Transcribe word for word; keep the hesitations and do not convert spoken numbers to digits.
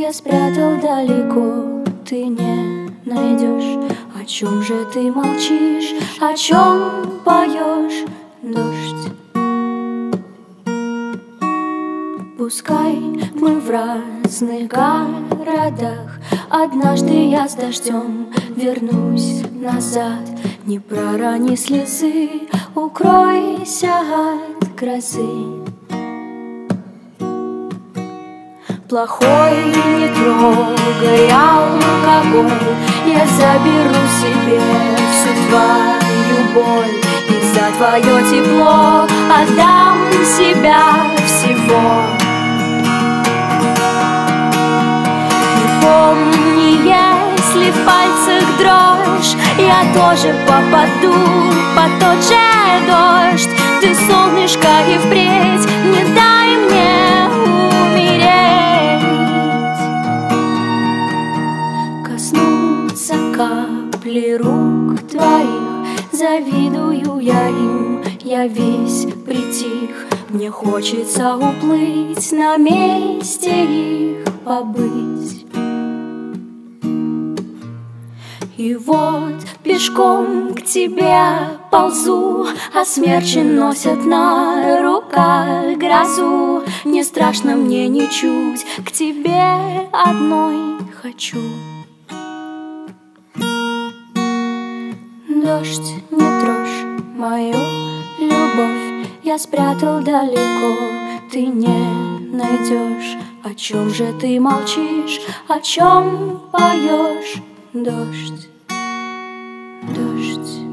я спрятал далеко, ты не найдешь. О чем же ты молчишь, о чем поешь, дождь? Пускай мы в разных городах, однажды я с дождем вернусь назад. Не пророни слезы, укройся от грозы. Плохой не трогай алкоголь, я заберу себе всю твою боль. И за твое тепло отдам себя всего. И помни, если в пальцах дрожь, я тоже попаду под тот же дождь. Ты солнышко и впредь не дай мне умереть. Коснуться капли рук твоих, завидую я им, я весь притих. Мне хочется уплыть, на месте их побыть. И вот пешком к тебе ползу, а смерчи носят на руках грозу. Не страшно мне ничуть, к тебе одной хочу. Дождь, не трожь мою любовь, я спрятал далеко, ты не найдешь. О чем же ты молчишь, о чем поешь, дождь, дождь?